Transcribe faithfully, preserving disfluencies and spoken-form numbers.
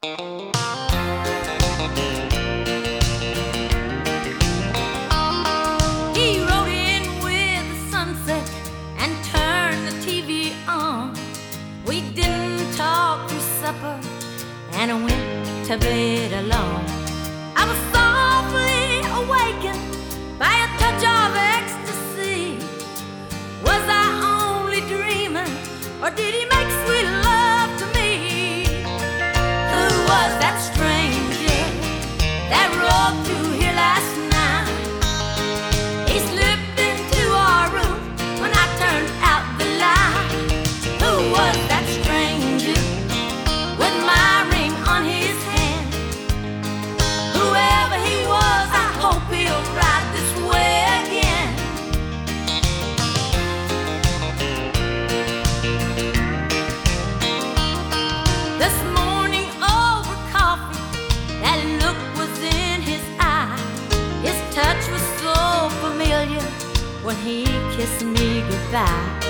He rode in with the sunset and turned the T V on. We didn't talk through supper and went to bed alone. I was softly awakened by a touch of ecstasy. Was I only dreaming, or did he make sweet love to me? Who was that stranger that rode through here last night? He slipped into our room when I turned out the light. Who was that stranger with my ring on his hand? Whoever he was, I hope he'll ride this way again. This morning over coffee, that look was in his eye. His touch was so familiar when he kissed me goodbye.